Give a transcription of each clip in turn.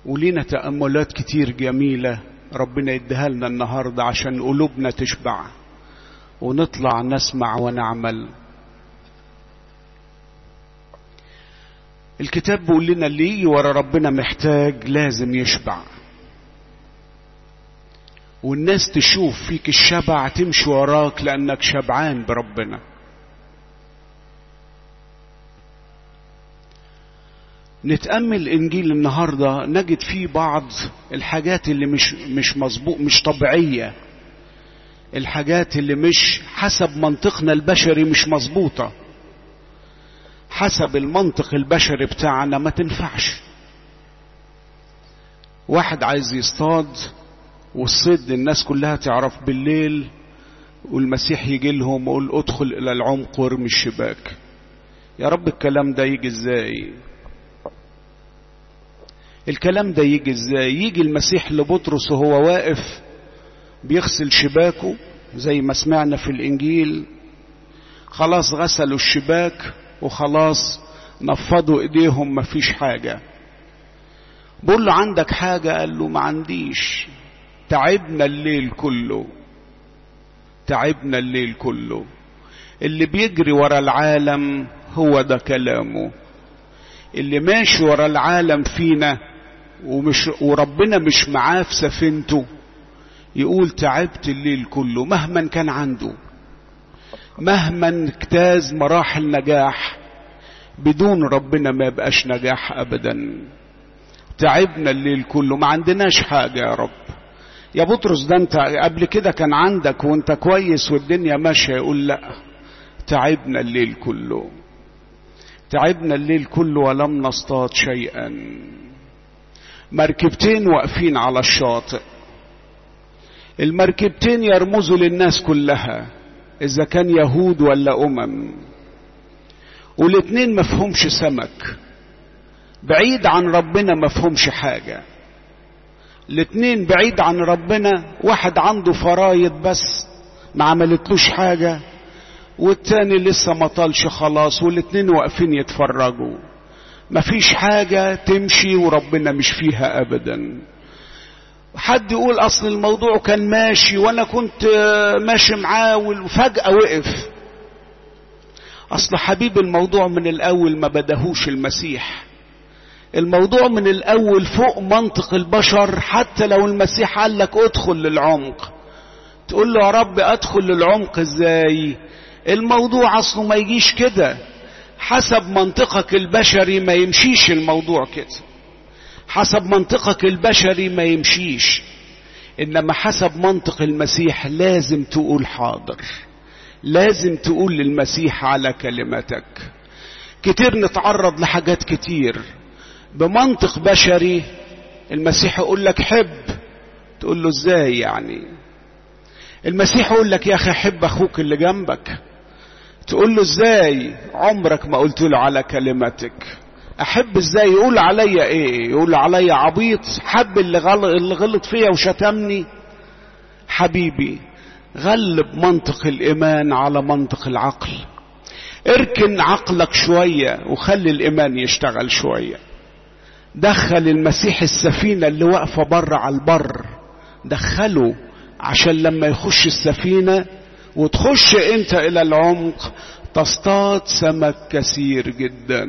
ولينا تأملات كتير جميلة ربنا يديها لنا النهاردة عشان قلوبنا تشبع ونطلع نسمع ونعمل. الكتاب بيقول لنا اللي يجي ورا ربنا محتاج لازم يشبع، والناس تشوف فيك الشبع تمشي وراك لأنك شبعان بربنا. نتأمل إنجيل النهاردة نجد فيه بعض الحاجات اللي مش مظبوط، مش طبيعية، الحاجات اللي مش حسب منطقنا البشري، مش مظبوطة حسب المنطق البشري بتاعنا، ما تنفعش. واحد عايز يصطاد والصيد الناس كلها تعرف بالليل، والمسيح يجي لهم ويقول ادخل الى العمق وارمي الشباك. يا رب الكلام ده يجي ازاي؟ الكلام ده يجي ازاي؟ يجي المسيح لبطرس وهو واقف بيغسل شباكه زي ما سمعنا في الانجيل، خلاص غسلوا الشباك وخلاص نفضوا ايديهم مفيش حاجة. بقول له عندك حاجة؟ قال له ما عنديش، تعبنا الليل كله، تعبنا الليل كله. اللي بيجري ورا العالم هو ده كلامه، اللي ماشي ورا العالم فينا وربنا مش معاه في سفينته يقول تعبت الليل كله. مهما كان عنده، مهما اجتاز مراحل نجاح، بدون ربنا ما يبقاش نجاح ابدا. تعبنا الليل كله، ما عندناش حاجة يا رب. يا بطرس ده انت قبل كده كان عندك وانت كويس والدنيا ماشية. يقول لا، تعبنا الليل كله، تعبنا الليل كله ولم نصطاد شيئا. مركبتين واقفين على الشاطئ، المركبتين يرمزوا للناس كلها اذا كان يهود ولا والاتنين مفهومش سمك، بعيد عن ربنا مفهومش حاجة. الاتنين بعيد عن ربنا، واحد عنده فرايد بس ما عملتلوش حاجة، والتاني لسه ما طالش خلاص، والاتنين واقفين يتفرجوا. مفيش حاجة تمشي وربنا مش فيها ابدا. حد يقول اصل الموضوع كان ماشي وانا كنت ماشي معاه وفجأة وقف. اصل حبيب الموضوع من الاول ما بدهوش المسيح، الموضوع من الاول فوق منطق البشر. حتى لو المسيح قال لك ادخل للعمق، تقول له يا رب ادخل للعمق ازاي؟ الموضوع اصله ما يجيش كده. حسب منطقك البشري ما يمشيش الموضوع كده، حسب منطقك البشري ما يمشيش. انما حسب منطق المسيح لازم تقول حاضر، لازم تقول للمسيح على كلمتك. كتير نتعرض لحاجات كتير بمنطق بشري، المسيح يقول لك حب، تقول له ازاي يعني؟ المسيح يقول لك يا اخي حب اخوك اللي جنبك، تقول له ازاي؟ عمرك ما قلت له على كلمتك. احب ازاي؟ يقول عليا ايه؟ يقول عليا عبيط؟ حب اللي غلط فيا وشتمني؟ حبيبي غلب منطق الايمان على منطق العقل، اركن عقلك شوية وخلي الايمان يشتغل شوية. دخل المسيح السفينة اللي واقفة بره على البر، دخله عشان لما يخش السفينة وتخش انت الى العمق تصطاد سمك كثير جدا.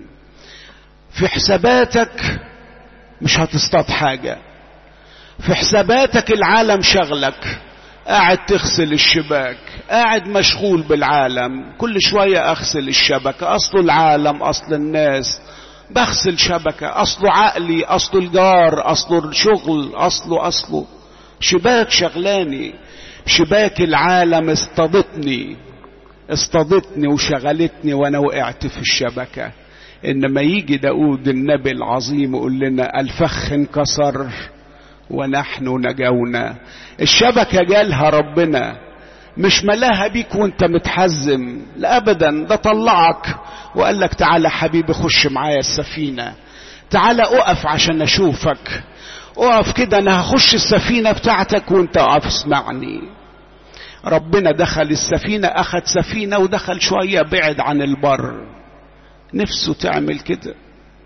في حساباتك مش هتصطاد حاجة، في حساباتك العالم شغلك، قاعد تغسل الشباك، قاعد مشغول بالعالم، كل شوية اغسل الشبكة، اصله العالم، اصل الناس، بغسل شبكة، اصله عقلي، اصله الجار، اصله الشغل، اصله شباك شغلاني. شباك العالم اصطادتني وشغلتني وانا وقعت في الشبكة. انما يجي داود النبي العظيم يقول لنا الفخ انكسر ونحن نجونا. الشبكة جالها ربنا، مش ملاها بيك وانت متحزم، لا ابدا، ده طلعك وقال لك تعالى حبيبي خش معايا السفينة، تعالى اقف عشان اشوفك، اقف كده انا هخش السفينة بتاعتك وانت اقف اسمعني. ربنا دخل السفينة، اخذ سفينة ودخل شوية بعد عن البر. نفسه تعمل كده،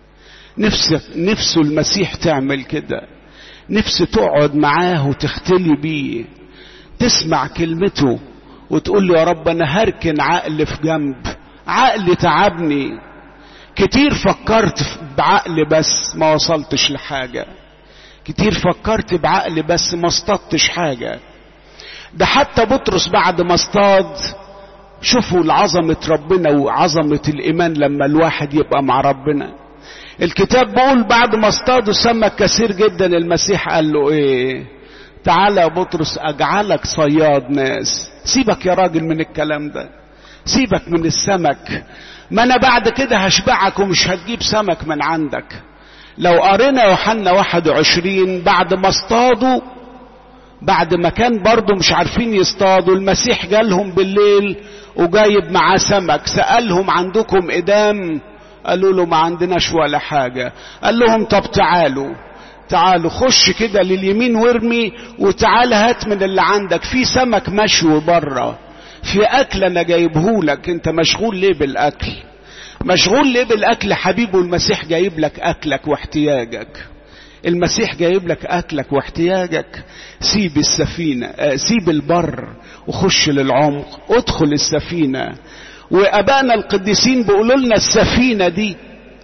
نفسه المسيح تعمل كده، نفسه تقعد معاه وتختلي بيه، تسمع كلمته وتقول له يا رب أنا هركن عقل في جنب، عقل تعبني كتير، فكرت بعقل بس ما وصلتش لحاجة، كتير فكرت بعقل بس ما اصطدتش حاجة. ده حتى بطرس بعد ما اصطاد، شوفوا العظمة ربنا وعظمة الإيمان لما الواحد يبقى مع ربنا. الكتاب بيقول بعد ما اصطادوا سمك كثير جدا، المسيح قال له ايه؟ تعالى يا بطرس اجعلك صياد ناس. سيبك يا راجل من الكلام ده، سيبك من السمك، ما انا بعد كده هشبعك ومش هتجيب سمك من عندك. لو قرينا يوحنا 21 بعد ما اصطادوا، بعد ما كان برضو مش عارفين يصطادوا، المسيح جالهم بالليل وجايب معاه سمك، سألهم عندكم إدام؟ قالوا له ما عندناش ولا حاجة. قال لهم طب تعالوا خش كده لليمين وارمي، وتعال هات من اللي عندك، في سمك مشوي بره، في أكل أنا جايبهولك. انت مشغول ليه بالأكل؟ مشغول ليه بالأكل حبيبي؟ المسيح جايب لك أكلك واحتياجك، المسيح جايب لك أكلك واحتياجك. سيب السفينة، سيب البر وخش للعمق، ادخل السفينة. وأبائنا القديسين بيقولوا لنا السفينة دي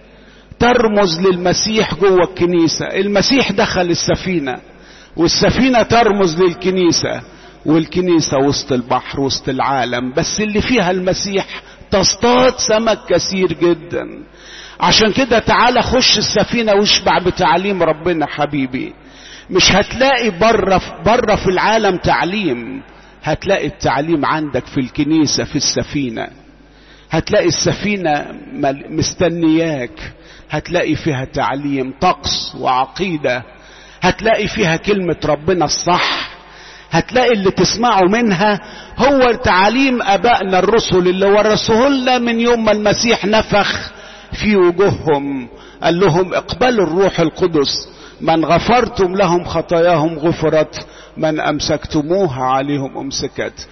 ترمز للمسيح جوه الكنيسة. المسيح دخل السفينة، والسفينة ترمز للكنيسة، والكنيسة وسط البحر وسط العالم، بس اللي فيها المسيح تصطاد سمك كثير جدا. عشان كده تعالى خش السفينة واشبع بتعليم ربنا حبيبي. مش هتلاقي بره في العالم تعليم، هتلاقي التعليم عندك في الكنيسة في السفينة. هتلاقي السفينة مستنياك، هتلاقي فيها تعليم طقس وعقيدة، هتلاقي فيها كلمة ربنا الصح، هتلاقي اللي تسمعوا منها هو تعليم أبائنا الرسل اللي ورثوه لنا من يوم ما المسيح نفخ في وجوههم، قال لهم اقبلوا الروح القدس، من غفرتم لهم خطاياهم غفرت، من أمسكتموها عليهم أمسكت.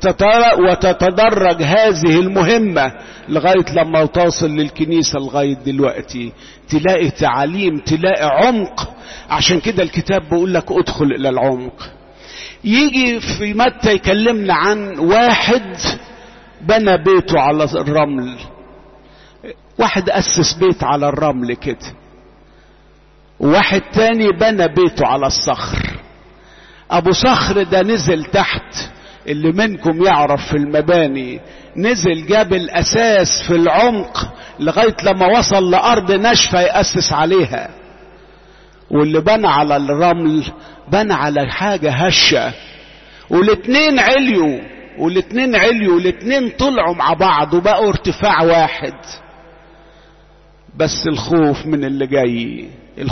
وتتدرج هذه المهمة لغاية لما تصل للكنيسة لغاية دلوقتي، تلاقي تعليم، تلاقي عمق. عشان كده الكتاب بيقول لك ادخل إلى العمق. يجي في متى يكلمنا عن واحد بنى بيته على الرمل، واحد أسس بيت على الرمل كده، وواحد تاني بنى بيته على الصخر. أبو صخر ده نزل تحت، اللي منكم يعرف في المباني، نزل جاب الأساس في العمق لغاية لما وصل لأرض ناشفة يأسس عليها. واللي بنى على الرمل بنى على حاجة هشة، والاتنين عليوا والاتنين طلعوا مع بعض وبقوا ارتفاع واحد. بس الخوف من اللي جاي،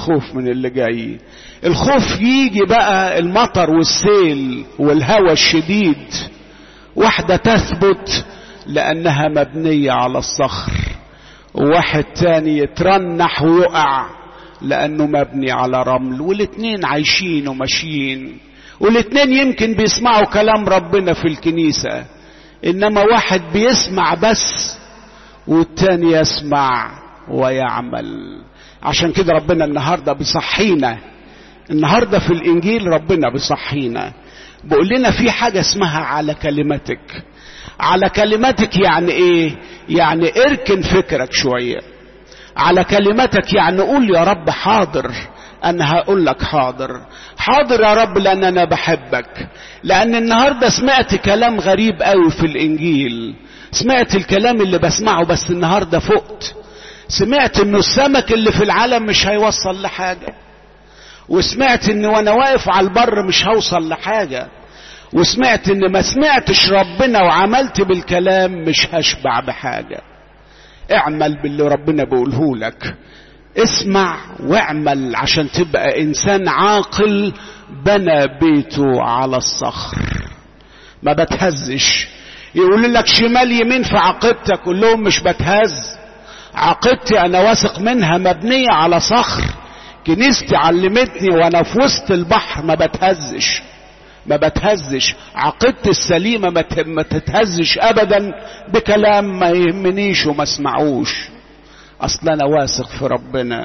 الخوف يجي بقى المطر والسيل والهوى الشديد. واحدة تثبت لأنها مبنية على الصخر، وواحد تاني يترنح ويقع لأنه مبني على رمل. والاتنين عايشين وماشيين، والاتنين يمكن بيسمعوا كلام ربنا في الكنيسة، إنما واحد بيسمع بس والتاني يسمع ويعمل. عشان كده ربنا النهاردة بيصحينا، النهاردة في الإنجيل ربنا بيصحينا، بيقول لنا في حاجة اسمها على كلمتك. على كلمتك يعني ايه؟ يعني اركن فكرك شوية. على كلمتك يعني قول يا رب حاضر، انا هقول لك حاضر يا رب، لان انا بحبك. لان النهاردة سمعت كلام غريب قوي في الإنجيل، سمعت الكلام اللي بسمعه، بس النهاردة فقت سمعت انه السمك اللي في العالم مش هيوصل لحاجة، وسمعت ان وانا واقف على البر مش هوصل لحاجة، وسمعت ان ما سمعتش ربنا وعملت بالكلام مش هشبع بحاجة. اعمل باللي ربنا بيقوله لك، اسمع واعمل عشان تبقى انسان عاقل بنى بيته على الصخر، ما بتهزش. يقول لك شمال يمين في عقيدتك، قول لهم مش بتهز، عقيدتي انا واثق منها مبنية على صخر. كنيستي علمتني وانا في وسط البحر ما بتهزش. عقيدتي السليمة ما تتهزش ابدا بكلام ما يهمنيش وما اسمعوش. اصلا انا واثق في ربنا،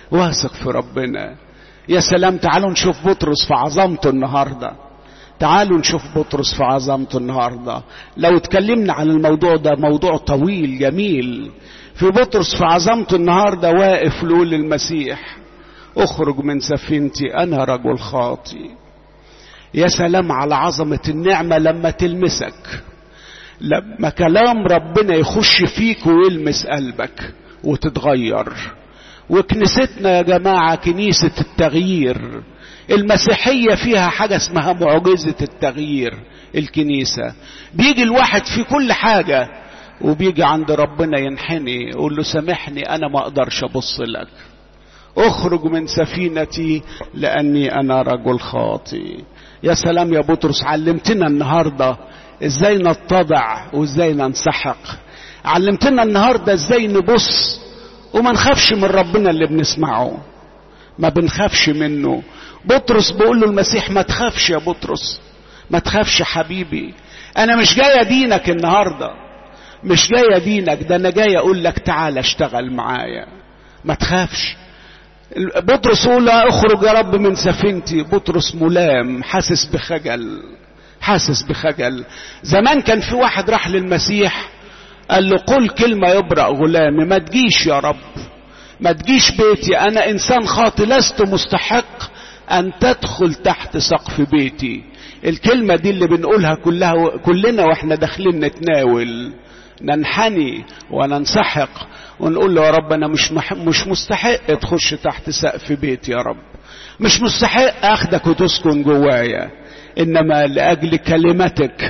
واثق في ربنا. يا سلام، تعالوا نشوف بطرس في عظمته النهارده. تعالوا نشوف بطرس في عظمته النهارده. لو اتكلمنا عن الموضوع ده موضوع طويل جميل. في بطرس في عظمته النهارده واقف يقول للمسيح اخرج من سفينتي انا رجل خاطي. يا سلام على عظمة النعمة لما تلمسك، لما كلام ربنا يخش فيك ويلمس قلبك وتتغير. وكنيستنا يا جماعة كنيسة التغيير. المسيحية فيها حاجة اسمها معجزة التغيير. الكنيسة بيجي الواحد في كل حاجة وبيجي عند ربنا ينحني يقول له سامحني انا ما اقدرش ابص لك، اخرج من سفينتي لاني انا رجل خاطي. يا سلام يا بطرس، علمتنا النهاردة ازاي نتضع وازاي ننسحق. علمتنا النهاردة ازاي نبص وما نخافش من ربنا اللي بنسمعه، ما بنخافش منه. بطرس بيقول له المسيح ما تخافش يا بطرس، ما تخافش حبيبي، انا مش جاي ادينك النهاردة، مش جاي ادينك، ده انا جاي اقول لك تعال اشتغل معايا، ما تخافش. بطرس يقول له اخرج يا رب من سفينتي. بطرس ملام، حاسس بخجل، حاسس بخجل. زمان كان في واحد راح للمسيح قال له قل كلمة يبرأ غلامي، ما تجيش يا رب، ما تجيش بيتي، انا انسان خاطئ لست مستحق ان تدخل تحت سقف بيتي. الكلمة دي اللي بنقولها كلنا واحنا داخلين نتناول، ننحني وننسحق ونقول له يا رب انا مش مستحق تخش تحت سقف بيتي، يا رب مش مستحق اخدك وتسكن جوايا، انما لاجل كلمتك،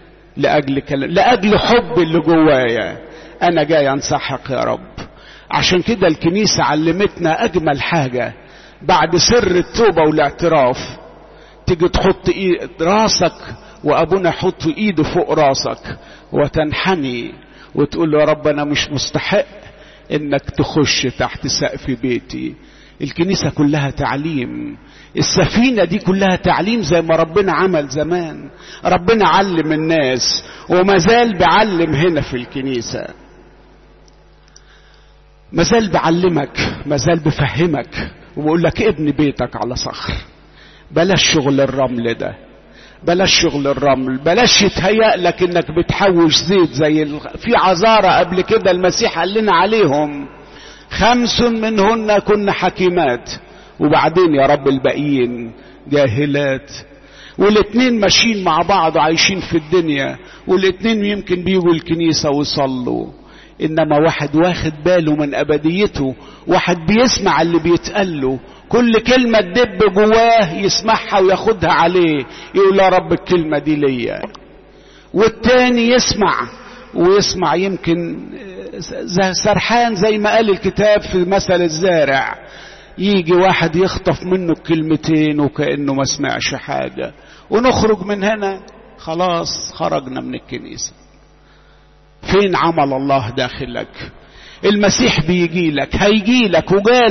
لاجل حب اللي جوايا انا جاي انسحق يا رب. عشان كده الكنيسة علمتنا اجمل حاجة بعد سر التوبة والاعتراف، تيجي تحط راسك وابونا يحط ايده فوق راسك وتنحني وتقول له يا رب انا مش مستحق انك تخش تحت سقف بيتي. الكنيسة كلها تعليم، السفينة دي كلها تعليم زي ما ربنا عمل زمان. ربنا علم الناس وما زال بعلم هنا في الكنيسة، ما زال بعلمك، ما زال بفهمك وبقول لك ابني بيتك على صخر. بلاش شغل الرمل ده، بلاش شغل الرمل، بلاش يتهيأ لك انك بتحوش زيت زي في عذارى قبل كده المسيح قال لنا عليهم 5 منهن كن حكيمات وبعدين يا رب الباقيين جاهلات. والاتنين ماشيين مع بعض وعايشين في الدنيا، والاتنين يمكن بيجوا الكنيسة ويصلوا، انما واحد واخد باله من ابديته، واحد بيسمع اللي بيتقاله، كل كلمة تدب جواه يسمعها وياخدها عليه يقول يا رب الكلمة دي ليا. والتاني يسمع ويسمع يمكن سرحان زي ما قال الكتاب في مثل الزارع، يجي واحد يخطف منه الكلمتين وكأنه ما سمعش حاجة، ونخرج من هنا خلاص خرجنا من الكنيسة. فين عمل الله داخلك؟ المسيح بيجي لك، هيجي لك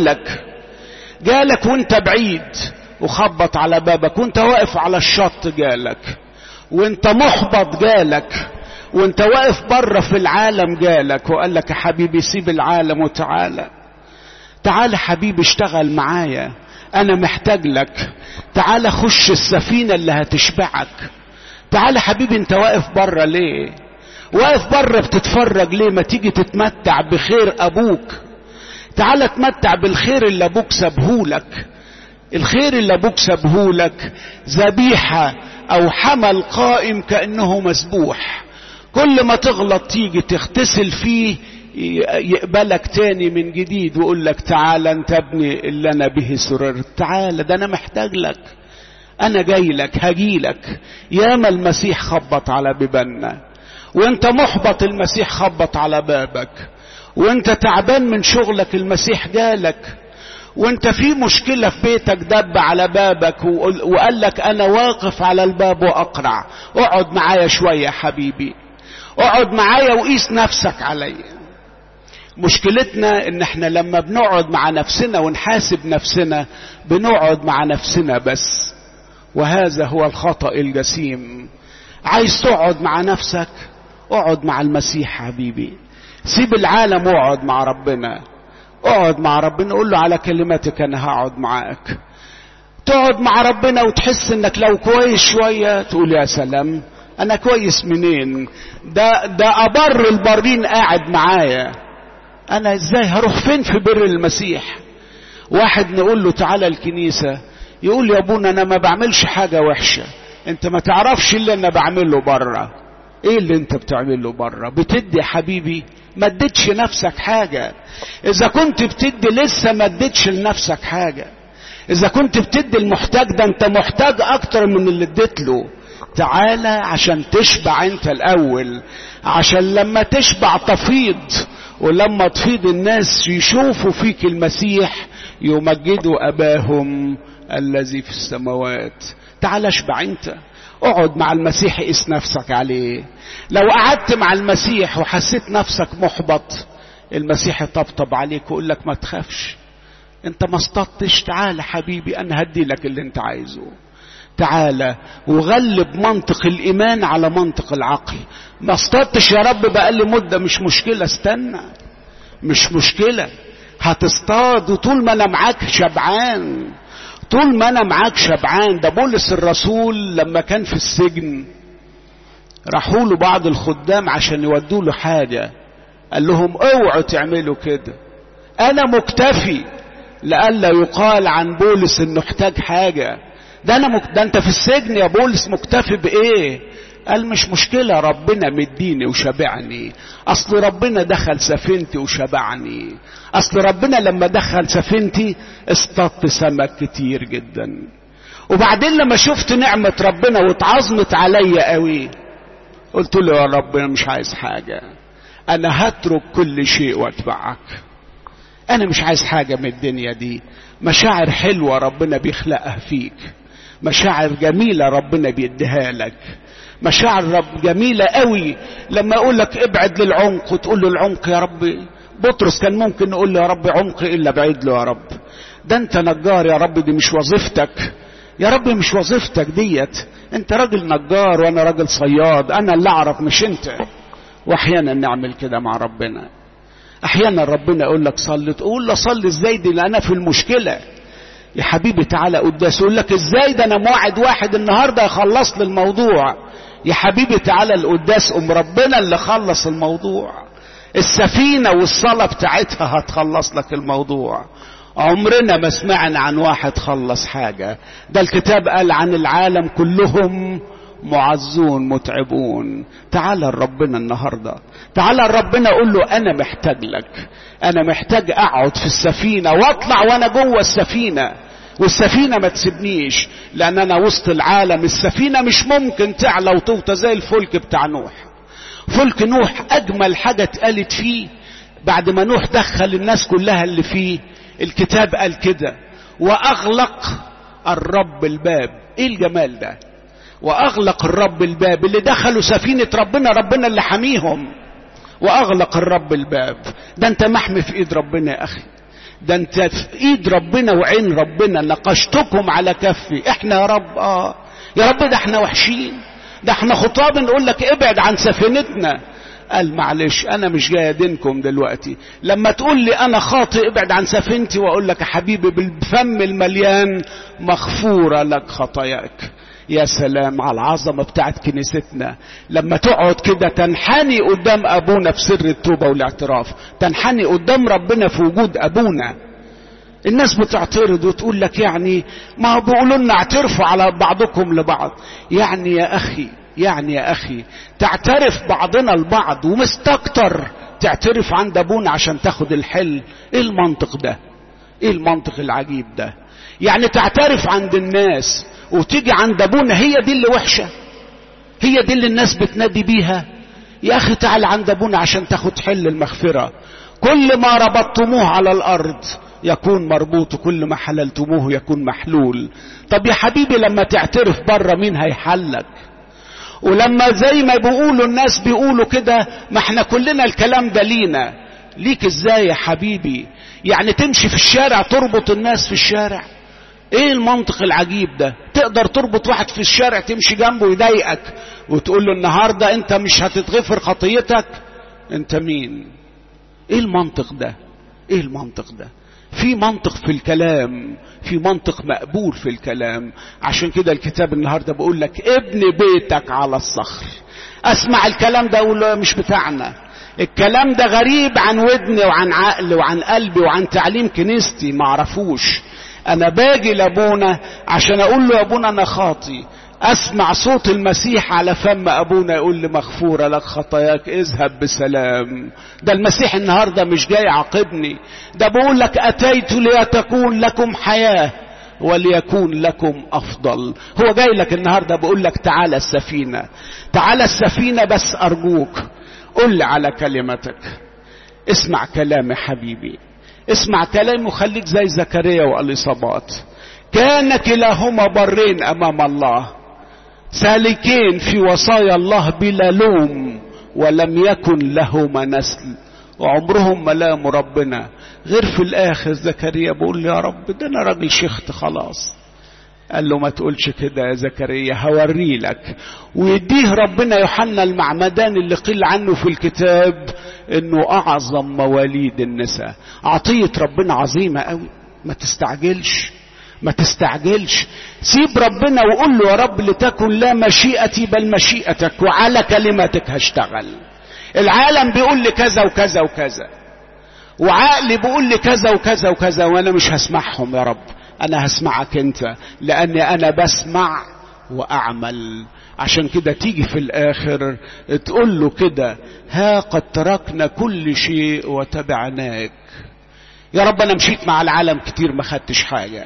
جالك وانت بعيد وخبط على بابك، وانت واقف على الشط جالك، وانت محبط جالك، وانت واقف بره في العالم جالك وقال لك يا حبيبي سيب العالم وتعالى، تعالى حبيبي اشتغل معايا انا محتاج لك، تعالى خش السفينة اللي هتشبعك. تعالى حبيبي، انت واقف بره ليه؟ واقف بره بتتفرج ليه؟ ما تيجي تتمتع بخير ابوك، تعالى تمتع بالخير اللي ابوك سابهولك. الخير اللي ابوك سابهولك ذبيحة او حمل قائم كأنه مسبوح، كل ما تغلط تيجي تغتسل فيه يقبلك تاني من جديد ويقول لك تعالى انت ابني اللي انا به سررت، تعالى ده انا محتاج لك، انا جاي لك هجي لك. ياما المسيح خبط على بيبنا، وانت محبط المسيح خبط على بابك، وانت تعبان من شغلك المسيح جالك، وانت في مشكلة في بيتك دب على بابك وقال لك انا واقف على الباب واقرع، اقعد معايا شوية حبيبي، اقعد معايا وقيس نفسك عليا. مشكلتنا ان احنا لما بنقعد مع نفسنا ونحاسب نفسنا بنقعد مع نفسنا بس، وهذا هو الخطأ الجسيم. عايز تقعد مع نفسك؟ اقعد مع المسيح حبيبي، سيب العالم واقعد مع ربنا، اقعد مع ربنا، قول له على كلماتك انا هقعد معاك. تقعد مع ربنا وتحس انك لو كويس شوية تقول يا سلام، انا كويس منين؟ ده ابر البارين قاعد معايا، انا ازاي هروح فين في بر المسيح؟ واحد نقول له تعالى الكنيسة، يقول يا ابونا انا ما بعملش حاجة وحشة، انت ما تعرفش اللي انا بعمله بره. ايه اللي انت بتعمله بره؟ بتدي حبيبي؟ ما اديتش نفسك حاجة. اذا كنت بتدي لسه ما اديتش لنفسك حاجة. اذا كنت بتدي المحتاج ده انت محتاج اكتر من اللي اديت له. تعالى عشان تشبع انت الاول، عشان لما تشبع تفيض، ولما تفيض الناس يشوفوا فيك المسيح يمجدوا اباهم الذي في السماوات. تعالى اشبع انت، اقعد مع المسيح، قيس نفسك عليه. لو قعدت مع المسيح وحسيت نفسك محبط، المسيح يطبطب عليك ويقول لك ما تخافش، انت ما اصطدتش، تعالى حبيبي انا هدي لك اللي انت عايزه. تعالى وغلب منطق الايمان على منطق العقل. ما اصطدتش يا رب بقالي مدة، مش مشكلة، استنى، مش مشكلة، هتصطاد. وطول ما انا معاك شبعان، طول ما انا معاك شبعان. ده بولس الرسول لما كان في السجن راحوا له بعض الخدام عشان يودوا له حاجة، قال لهم اوعوا تعملوا كده، انا مكتفي، لألا يقال عن بولس انه احتاج حاجة. ده انت في السجن يا بولس، مكتفي بايه؟ قال مش مشكلة، ربنا مديني وشبعني. اصل ربنا دخل سفينتي وشبعني. اصل ربنا لما دخل سفينتي اصطدت سمك كتير جدا. وبعدين لما شفت نعمة ربنا واتعظمت عليا قوي، قلت له يا رب انا مش عايز حاجة، انا هترك كل شيء واتبعك. انا مش عايز حاجة من الدنيا دي. مشاعر حلوة ربنا بيخلقها فيك، مشاعر جميلة ربنا بيديها لك، مشاعر رب جميلة قوي. لما اقول لك ابعد للعمق وتقول له العمق يا رب، بطرس كان ممكن نقول له يا رب عمق الا بعيد له يا رب، ده انت نجار يا رب، دي مش وظيفتك يا رب، مش وظيفتك ديت، انت راجل نجار وانا راجل صياد، انا اللي اعرف مش انت. واحيانا نعمل كده مع ربنا. احيانا ربنا يقول لك صلي، تقول له صلي ازاي دي انا في المشكلة يا حبيبي، تعالى قداس. يقول لك ازاي ده انا موعد واحد النهارده يخلص لي الموضوع. يا حبيبي تعالى القداس، ربنا اللي خلص الموضوع. السفينة والصلاة بتاعتها هتخلص لك الموضوع. عمرنا ما سمعنا عن واحد خلص حاجة. ده الكتاب قال عن العالم كلهم معزون متعبون. تعالى ربنا النهاردة، تعالى ربنا قول له انا محتاج لك، انا محتاج اقعد في السفينة واطلع وانا جوه السفينة، والسفينة ما تسيبنيش، لان انا وسط العالم. السفينة مش ممكن تعلى وتوطى زي الفلك بتاع نوح. فلك نوح اجمل حاجة اتقالت فيه بعد ما نوح دخل الناس كلها اللي فيه، الكتاب قال كده واغلق الرب الباب. ايه الجمال ده؟ واغلق الرب الباب. اللي دخلوا سفينة ربنا اللي حميهم، واغلق الرب الباب. ده انت محمي في ايد ربنا يا اخي، ده انت في ايد ربنا وعين ربنا. نقشتكم على كفي. احنا يا رب يا رب ده احنا وحشين، ده احنا خطاب نقول لك ابعد عن سفينتنا. قال معلش انا مش جاي ادينكم دلوقتي. لما تقول لي انا خاطئ ابعد عن سفينتي، واقول لك يا حبيبي بالفم المليان مغفورة لك خطاياك. يا سلام على العظمة بتاعت كنيستنا، لما تقعد كده تنحني قدام ابونا في سر التوبة والاعتراف، تنحني قدام ربنا في وجود ابونا. الناس بتعترض وتقول لك يعني ما بيقولوا لنا اعترفوا على بعضكم لبعض. يعني يا اخي تعترف بعضنا البعض ومستكتر تعترف عند ابونا عشان تاخد الحل. ايه المنطق ده؟ ايه المنطق العجيب ده؟ يعني تعترف عند الناس وتيجي عند ابونا، هي دي اللي وحشة؟ هي دي اللي الناس بتنادي بيها؟ يا اخي تعال عند ابونا عشان تاخد حل المغفرة. كل ما ربطتموه على الارض يكون مربوط، وكل ما حللتموه يكون محلول. طب يا حبيبي لما تعترف بره مين هيحلك؟ ولما زي ما بيقولوا الناس بيقولوا كده، ما احنا كلنا الكلام ده لينا، ليك ازاي يا حبيبي؟ يعني تمشي في الشارع تربط الناس في الشارع؟ ايه المنطق العجيب ده؟ تقدر تربط واحد في الشارع تمشي جنبه يضايقك وتقول له النهاردة انت مش هتتغفر خطيتك؟ انت مين؟ ايه المنطق ده؟ ايه المنطق ده؟ في منطق في الكلام، في منطق مقبول في الكلام. عشان كده الكتاب النهاردة بقول لك ابن بيتك على الصخر. اسمع الكلام ده اقول مش بتاعنا، الكلام ده غريب عن ودني وعن عقلي وعن قلبي وعن تعليم كنيستي، ما اعرفوش. انا باجي لابونا عشان اقول له يا ابونا انا خاطي، اسمع صوت المسيح على فم ابونا يقول لي مغفورة لك خطاياك اذهب بسلام. ده المسيح النهاردة مش جاي يعاقبني، ده بقول لك اتيت ليتكون لكم حياة وليكون لكم افضل. هو جاي لك النهاردة بقول لك تعالى السفينة، تعالى السفينة، بس ارجوك قل لي على كلمتك. اسمع كلامي حبيبي، اسمع كلامي وخليك زي زكريا واليصابات. كان كلاهما برين امام الله، سالكين في وصايا الله بلا لوم، ولم يكن لهما نسل، وعمرهم ما لاموا ربنا غير في الاخر. زكريا بقول يا رب ده انا راجل شيخت خلاص. قال له ما تقولش كده يا زكريا، هوري لك. ويديه ربنا يوحنا المعمدان اللي قيل عنه في الكتاب انه اعظم مواليد النساء. عطية ربنا عظيمة قوي، ما تستعجلش، ما تستعجلش. سيب ربنا وقول له يا رب لتكن لا مشيئتي بل مشيئتك، وعلى كلمتك هشتغل. العالم بيقول لي كذا وكذا وكذا، وعقلي بيقول لي كذا وكذا وكذا، وانا مش هسمعهم يا رب، انا هسمعك انت، لاني انا بسمع واعمل. عشان كده تيجي في الاخر تقول له كده ها قد تركنا كل شيء وتبعناك. يا رب انا مشيت مع العالم كتير ما خدتش حاجة،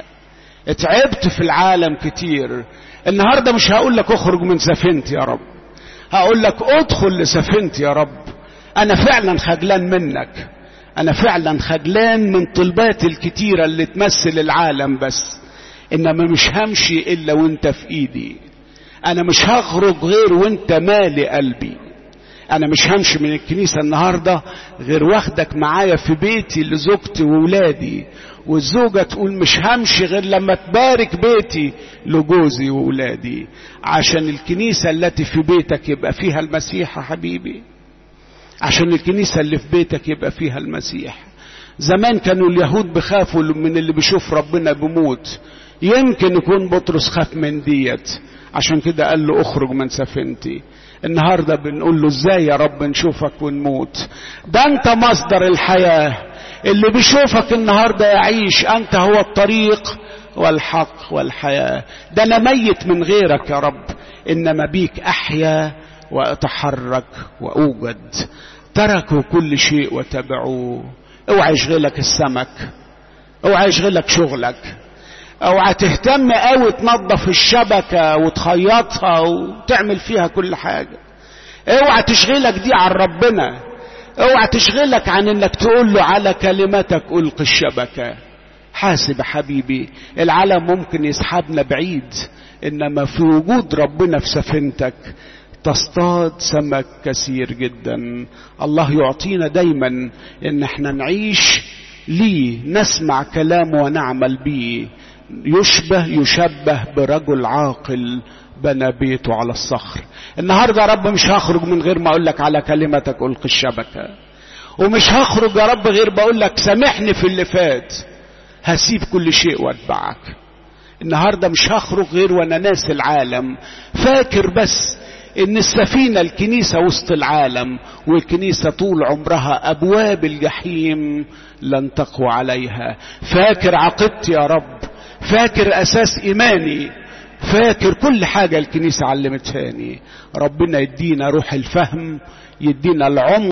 اتعبت في العالم كتير. النهاردة مش هقول لك اخرج من سفينتي يا رب، هقول لك ادخل لسفينتي يا رب. انا فعلا خجلان منك، انا فعلا خجلان من طلباتي الكتيرة اللي تمثل العالم، بس انما مش همشي الا وانت في ايدي. انا مش هخرج غير وانت مالي قلبي. انا مش همشي من الكنيسة النهاردة غير واخدك معايا في بيتي لزوجتي وولادي، والزوجة تقول مش همشي غير لما تبارك بيتي لجوزي وولادي، عشان الكنيسة التي في بيتك يبقى فيها المسيح يا حبيبي، عشان الكنيسة اللي في بيتك يبقى فيها المسيح. زمان كانوا اليهود بخافوا من اللي بيشوف ربنا بموت، يمكن يكون بطرس خاف من ديت، عشان كده قال له اخرج من سفينتي. النهاردة بنقول له ازاي يا رب نشوفك ونموت؟ ده انت مصدر الحياة، اللي بيشوفك النهاردة يعيش. انت هو الطريق والحق والحياة. ده انا ميت من غيرك يا رب، انما بيك احيا واتحرك واوجد. تركوا كل شيء وتبعوه. اوعى يشغلك السمك، اوعى يشغلك شغلك، اوعى تهتم قوي تنظف الشبكة وتخيطها وتعمل فيها كل حاجة. اوعى تشغلك دي عن ربنا، اوعى تشغلك عن انك تقول له على كلمتك القي الشبكة. حاسب حبيبي، العالم ممكن يسحبنا بعيد، انما في وجود ربنا في سفينتك تصطاد سمك كثير جدا. الله يعطينا دايما ان احنا نعيش ليه، نسمع كلامه ونعمل بيه. يشبه برجل عاقل بنى بيته على الصخر. النهارده يا رب مش هخرج من غير ما اقول لك على كلمتك القي الشبكة، ومش هخرج يا رب غير بقول لك سامحني في اللي فات، هسيب كل شيء واتبعك. النهارده مش هخرج غير وانا ناس العالم، فاكر بس ان السفينة الكنيسة وسط العالم، والكنيسة طول عمرها ابواب الجحيم لن تقوى عليها. فاكر عقيدتي يا رب، فاكر اساس ايماني، فاكر كل حاجة الكنيسة علمتهاني. ربنا يدينا روح الفهم، يدينا العمق